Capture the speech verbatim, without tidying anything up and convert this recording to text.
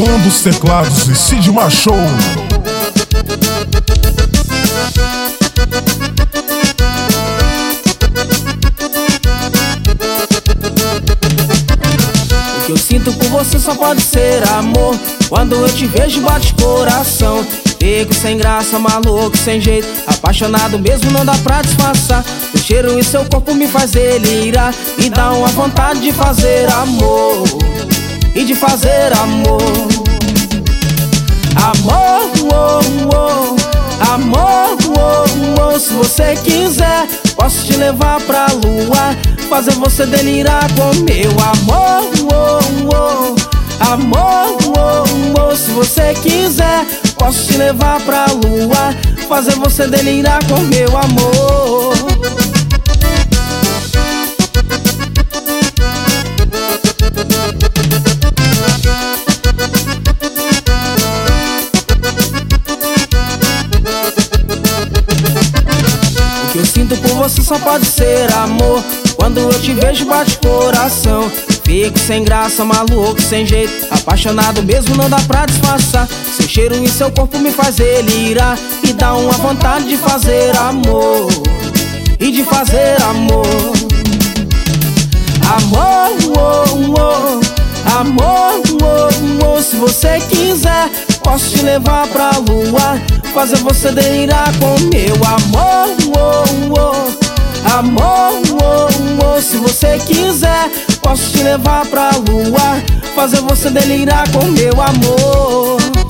Comando os teclados e Cid Machou. O que eu sinto por você só pode ser amor. Quando eu te vejo bate coração. Fico sem graça, maluco, sem jeito, apaixonado mesmo não dá pra disfarçar. O cheiro e seu corpo me faz delirar. Me dá uma vontade de fazer amor e de fazer amor. Amor, oh, oh, amor, oh, oh. Se você quiser, posso te levar pra lua, fazer você delirar com meu amor, oh, oh. Amor, oh, oh. Se você quiser, posso te levar pra lua, fazer você delirar com meu amor. O que eu sinto por você só pode ser amor. Quando eu te vejo bate coração. Fico sem graça, maluco, sem jeito, apaixonado mesmo não dá pra disfarçar. Seu cheiro e seu corpo me faz delirar. Me dá uma vontade de fazer amor e de fazer amor. Amor, oh, oh, amor, oh, oh. Se você quiser, posso te levar pra lua, fazer você delirar com meu amor, oh, oh. Amor, oh, oh. Se você quiser, posso te levar pra lua, fazer você delirar com meu amor.